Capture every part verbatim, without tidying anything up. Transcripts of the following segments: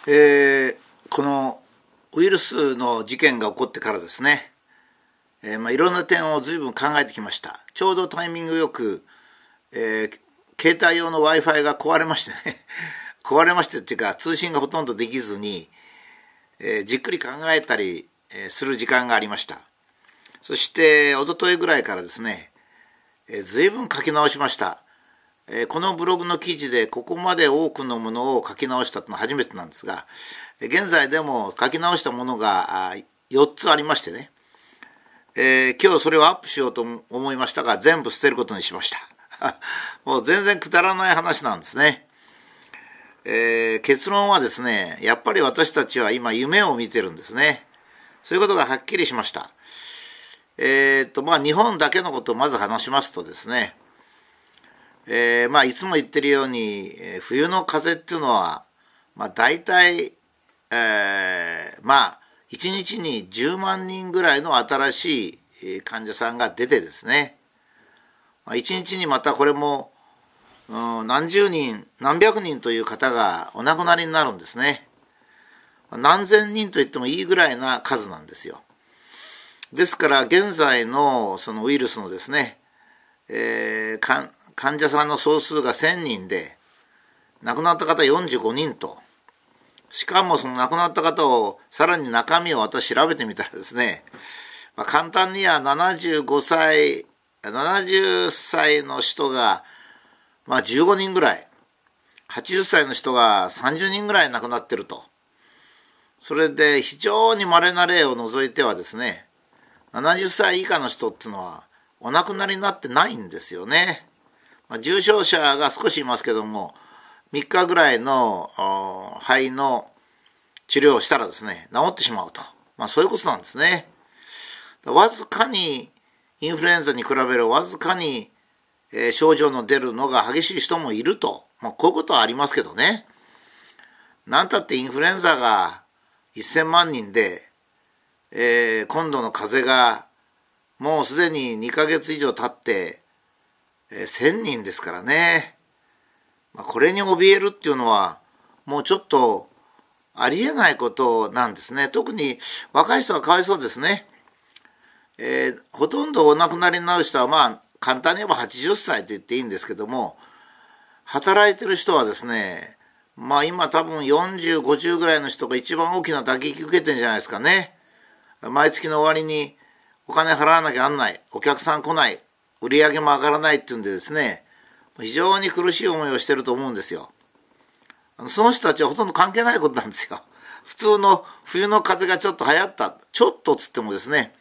えーこのウイルスの事件が起こってからですね、えーまあ、いろんな点を随分考えてきました。ちょうどタイミングよく、えー携帯用の Wi-Fi が壊れましてね壊れましてっていうか通信がほとんどできずに、えーじっくり考えたり、えーする時間がありました。そして一昨日ぐらいからですね、えー、随分書き直しました。えーこのブログの記事でここまで多くのものを書き直したのは初めてなんですが、現在でも書き直したものがよっつありましてね、えー今日それをアップしようと思いましたが全部捨てることにしましたもう全然くだらない話なんですね。えー結論はですね、やっぱり私たちは今夢を見てるんですね。そういうことがはっきりしました。えー、とまあ日本だけのことをまず話しますとですね、えーまあ、いつも言ってるように、えー冬の風邪っていうのは、まあ、大体、えーまあいちにちにじゅうまんにんぐらいの新しいえー患者さんが出てですね、まあ、いちにちにまたこれも、うん、何十人何百人という方がお亡くなりになるんですね。何千人と言ってもいいぐらいな数なんですよ。ですから現在のそのウイルスのですね、えーか患者さんの総数がせんにんで亡くなった方よんじゅうごにんと、しかもその亡くなった方をさらに中身を私調べてみたらですね、まあ、簡単にはななじゅうごさいななじゅっさいの人が、まあ、じゅうごにんぐらい、はちじゅっさいの人がさんじゅうにんぐらい亡くなってると。それで非常に稀な例を除いてはですね、ななじゅっさい以下の人っていうのはお亡くなりになってないんですよね。まあ、重症者が少しいますけども、みっかぐらいの肺の治療をしたらですね治ってしまうと、まあ、そういうことなんですね。わずかにインフルエンザに比べるわずかに、えー症状の出るのが激しい人もいると、まあ、こういうことはありますけどね。なんたってインフルエンザがせんまんにんで、えー今度の風邪がもうすでににかげつ以上経ってえーせんにんですからね。まあ、これに怯えるっていうのはもうちょっとありえないことなんですね。特に若い人はかわいそうですね。えーほとんどお亡くなりになる人はまあ簡単に言えばはちじゅっさいと言っていいんですけども、働いてる人はですね、まあ今多分よんじゅう、ごじゅうぐらいの人が一番大きな打撃受けてるんじゃないですかね。毎月の終わりにお金払わなきゃなんない、お客さん来ない、売り上げも上がらないっていうんでですね、非常に苦しい思いをしてると思うんですよ。その人たちはほとんど関係ないことなんですよ。普通の冬の風邪がちょっと流行った、ちょっとつってもですね、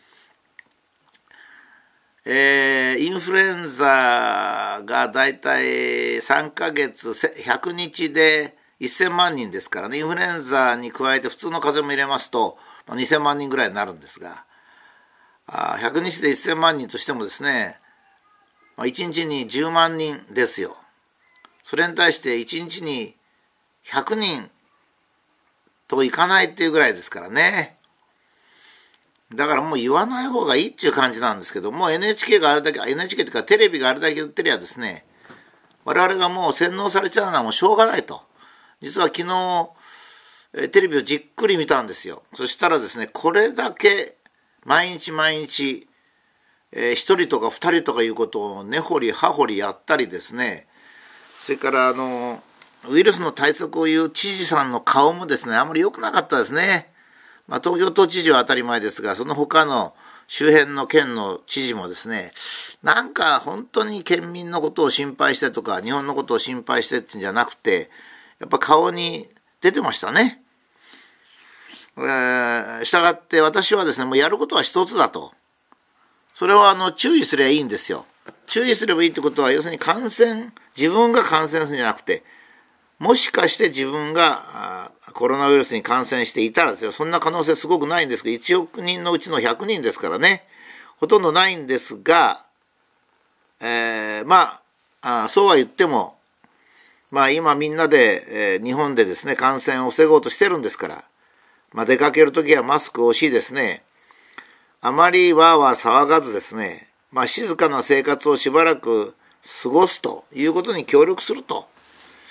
えーインフルエンザがだいたいさんかげつひゃくにちでせんまんにんですからね。インフルエンザに加えて普通の風邪も入れますとにせんまんにんぐらいになるんですが、ひゃくにちでせんまんにんとしてもですね、いちにちにじゅうまんにんですよ。それに対していちにちにひゃくにんといかないっていうぐらいですからね。だからもう言わない方がいいっていう感じなんですけども、 エヌエイチケー があれだけ エヌエイチケー というかテレビがあれだけ言ってりゃですね、我々がもう洗脳されちゃうのはもうしょうがないと。実は昨日えテレビをじっくり見たんですよ。そしたらですね、これだけ毎日毎日えー、ひとりとかふたりとかいうことを根掘り葉掘りやったりですね、それからあのウイルスの対策を言う知事さんの顔もですねあまり良くなかったですね。まあ、東京都知事は当たり前ですが、その他の周辺の県の知事もですね、なんか本当に県民のことを心配してとか日本のことを心配してってんじゃなくて、やっぱ顔に出てましたね。えー、したがって私はですね、もうやることは一つだと。それはあの注意すればいいんですよ。注意すればいいってことは、要するに感染、自分が感染するんじゃなくて、もしかして自分がコロナウイルスに感染していたらですよ、そんな可能性すごくないんですけど、いちおくにんのうちのひゃくにんですからね、ほとんどないんですが、えー、まあ、あそうは言っても、まあ今みんなで、えー、日本でですね感染を防ごうとしてるんですから、まあ、出かけるときはマスクをしですね、あまりわーわー騒がずですね、まあ、静かな生活をしばらく過ごすということに協力すると、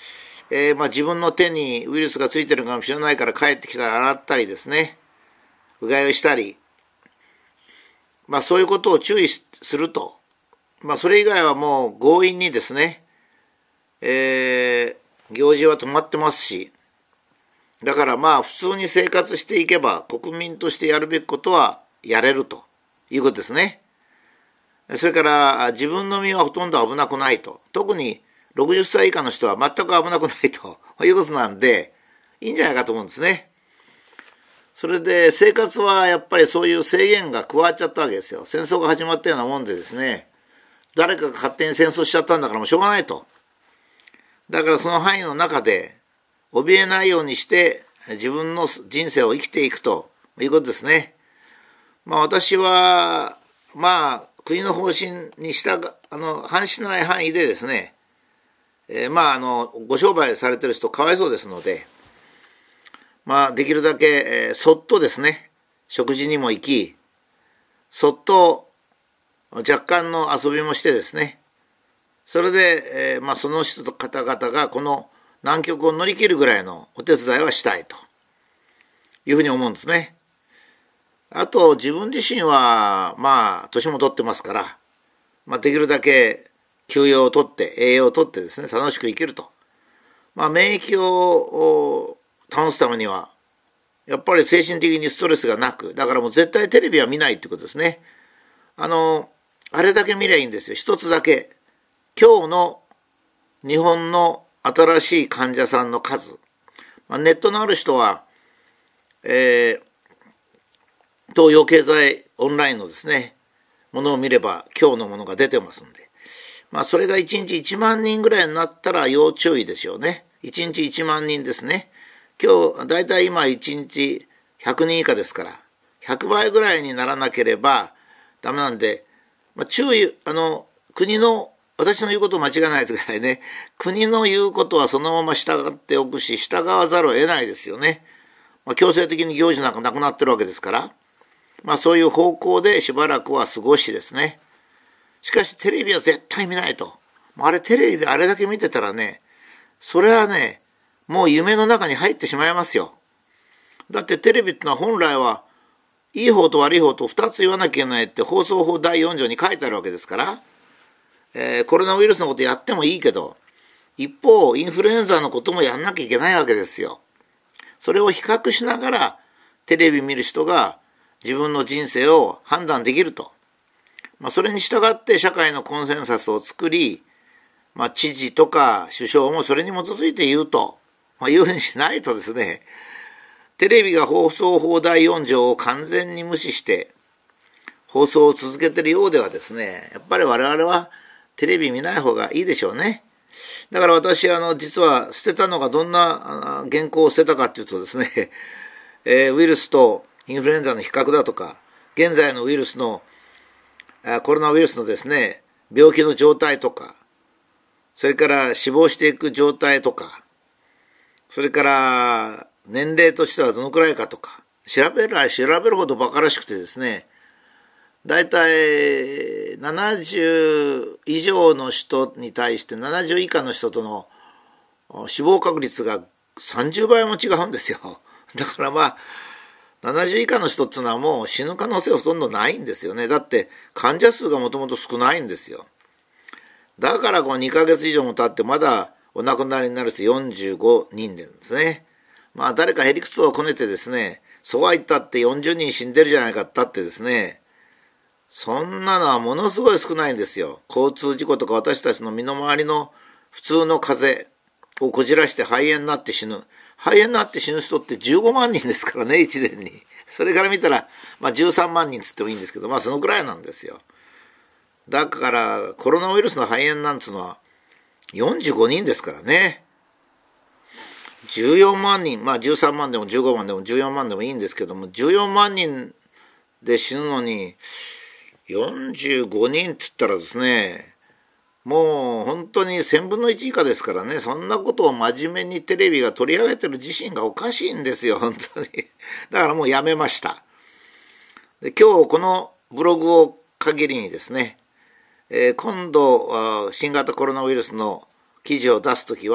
えーまあ、自分の手にウイルスがついてるかもしれないから帰ってきたら洗ったりですね、うがいをしたり、まあ、そういうことを注意すると、まあ、それ以外はもう強引にですね、えー、行事は止まってますし、だからまあ普通に生活していけば国民としてやるべきことはやれるということですね。それから自分の身はほとんど危なくないと、特にろくじゅっさい以下の人は全く危なくないということなんで、いいんじゃないかと思うんですね。それで生活はやっぱりそういう制限が加わっちゃったわけですよ。戦争が始まったようなもんでですね、誰かが勝手に戦争しちゃったんだからもうしょうがないと。だからその範囲の中で怯えないようにして自分の人生を生きていくということですね。まあ私はまあ国の方針に従あの反しない範囲でですね、えー、まああのご商売されてる人かわいそうですので、まあできるだけ、えー、そっとですね食事にも行き、そっと若干の遊びもしてですね、それで、えーまあ、その人と方々がこの難局を乗り切るぐらいのお手伝いはしたいというふうに思うんですね。あと自分自身はまあ年も取ってますから、まあ、できるだけ休養をとって栄養をとってですね楽しく生きると、まあ、免疫を保つためにはやっぱり精神的にストレスがなく、だからもう絶対テレビは見ないってことですね。あのあれだけ見りゃいいんですよ。一つだけ、今日の日本の新しい患者さんの数、まあ、ネットのある人は、えー、東洋経済オンラインのですねものを見れば今日のものが出てますんで、まあ、それがいちにちいちまんにんぐらいになったら要注意ですよね。いちにちいちまんにんですね。今日だいたい今いちにちひゃくにん以下ですから、ひゃくばいぐらいにならなければダメなんで、まあ、注意、あの国の私の言うことを間違いないですからね、国の言うことはそのまま従っておくし、従わざるを得ないですよね。まあ、強制的に行事なんかなくなってるわけですから、まあ、そういう方向でしばらくは過ごしですね。しかしテレビは絶対見ないと。あれテレビあれだけ見てたらね、それはねもう夢の中に入ってしまいますよ。だってテレビってのは本来はいい方と悪い方とふたつ言わなきゃいけないって放送法だいよんじょうに書いてあるわけですから、えー、コロナウイルスのことやってもいいけど、一方インフルエンザのこともやんなきゃいけないわけですよ。それを比較しながらテレビ見る人が自分の人生を判断できると、まあ、それに従って社会のコンセンサスを作り、まあ、知事とか首相もそれに基づいて言うと、まあ、いうふうにしないとですね、テレビが放送法だいよんじょうを完全に無視して放送を続けているようではですね、やっぱり我々はテレビ見ない方がいいでしょうね。だから私あの実は捨てたのがどんな原稿を捨てたかというとですね、えー、ウイルスとインフルエンザの比較だとか、現在のウイルスのコロナウイルスのですね病気の状態とか、それから死亡していく状態とか、それから年齢としてはどのくらいかとか調べる調べるほど馬鹿らしくてですね、だいたいななじゅう以上の人に対してななじゅう以下の人との死亡確率がさんじゅうばいも違うんですよ。だからまあななじゅう以下の人っていうのはもう死ぬ可能性はほとんどないんですよね。だって患者数がもともと少ないんですよ。だからこうにかげつ以上も経ってまだお亡くなりになる人よんじゅうごにんですね。まあ誰かへりくつをこねてですね、そうは言ったってよんじゅうにん死んでるじゃないかったってですね、そんなのはものすごい少ないんですよ。交通事故とか私たちの身の回りの普通の風邪をこじらして肺炎になって死ぬ。肺炎になって死ぬ人ってじゅうごまんにんですからね、いちねんに。それから見たら、まあ、じゅうさんまんにんつってもいいんですけど、まあそのくらいなんですよ。だからコロナウイルスの肺炎なんつうのはよんじゅうごにんですからね。じゅうよんまんにん、まあじゅうさんまんでもじゅうごまんでもじゅうよんまんでもいいんですけども、じゅうよんまんにんで死ぬのによんじゅうごにんって言ったらですね、もう本当にせんぶんのいち以下ですからね。そんなことを真面目にテレビが取り上げてる自身がおかしいんですよ、本当に。だからもうやめました。で今日このブログを限りにですね、えー、今度新型コロナウイルスの記事を出すときは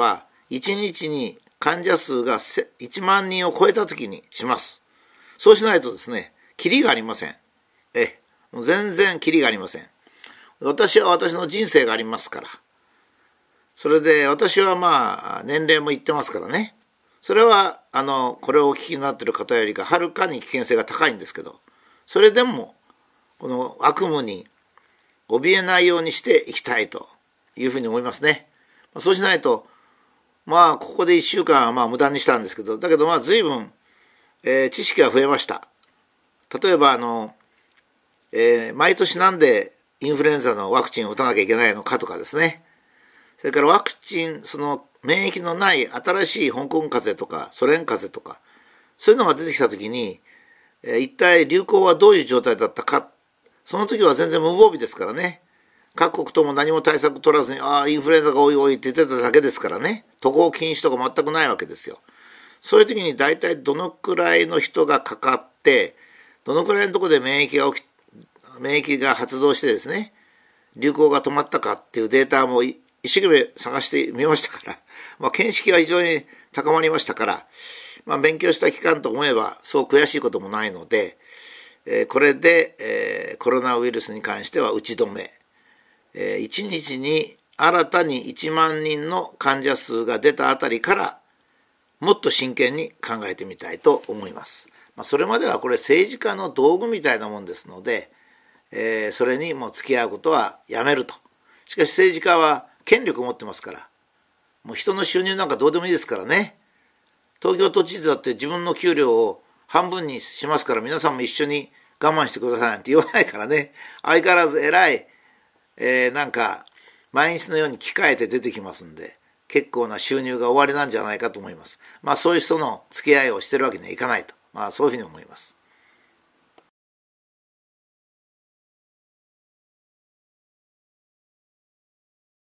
いちにちに患者数がいちまんにんを超えた時にします。そうしないとですね、キリがありません。えもう全然キリがありません。私は私の人生がありますから。それで私はまあ年齢もいってますからね。それはあのこれをお聞きになっている方よりかはるかに危険性が高いんですけど、それでもこの悪夢に怯えないようにしていきたいというふうに思いますね。そうしないとまあここでいっしゅうかんはまあ無駄にしたんですけど、だけどまあ随分、えー、知識が増えました。例えばあの、えー、毎年なんでインフルエンザのワクチンを打たなきゃいけないのかとかですね。それからワクチン、その免疫のない新しい香港風邪とかソ連風邪とかそういうのが出てきた時に、えー、一体流行はどういう状態だったか。その時は全然無防備ですからね。各国とも何も対策取らずに、ああインフルエンザが多い多いって言ってただけですからね。渡航禁止とか全くないわけですよ。そういう時に大体どのくらいの人がかかってどのくらいのところで免疫が起き免疫が発動してですね、流行が止まったかっていうデータも一生懸命探してみましたから、まあ、見識は非常に高まりましたから、まあ、勉強した期間と思えばそう悔しいこともないので、えー、これで、えー、コロナウイルスに関しては打ち止め、えー、いちにちに新たにいちまんにんの患者数が出たあたりからもっと真剣に考えてみたいと思います。まあ、それまではこれ政治家の道具みたいなもんですので、えー、それにもう付き合うことはやめると。しかし政治家は権力を持ってますから、もう人の収入なんかどうでもいいですからね。東京都知事だって自分の給料を半分にしますから皆さんも一緒に我慢してくださいなんて言わないからね。相変わらず偉い、えー、なんか毎日のように着替えて出てきますんで、結構な収入が終わりなんじゃないかと思います。まあそういう人の付き合いをしてるわけにはいかないと、まあそういうふうに思います。